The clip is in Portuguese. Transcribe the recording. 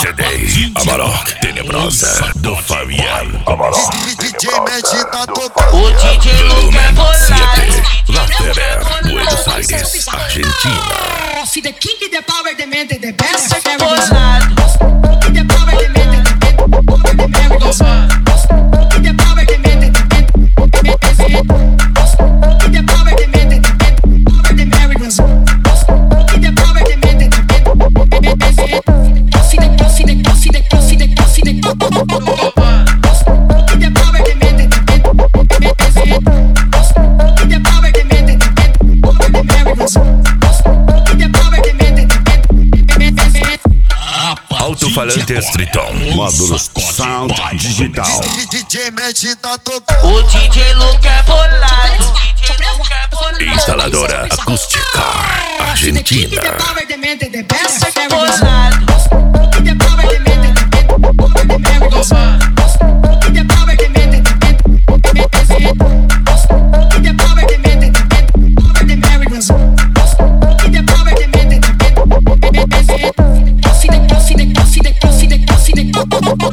CD Amarok Tenebrosa do Fabian Amarok. DJ Med tá tocando. O DJ Luke é bolado. La Terra, Buenos Aires, Argentina. See the king in the power, the man, the best. Bolado. In the power, the man, the miracles. In the power, the man, the in the power, the man, the miracles. In the power, the man, Alto-falantes Triton, módulos Sound Digital. DJ Med tá tocando. O DJ Luke é bolado. Instaladora Acústica Argentina. Bolado. See the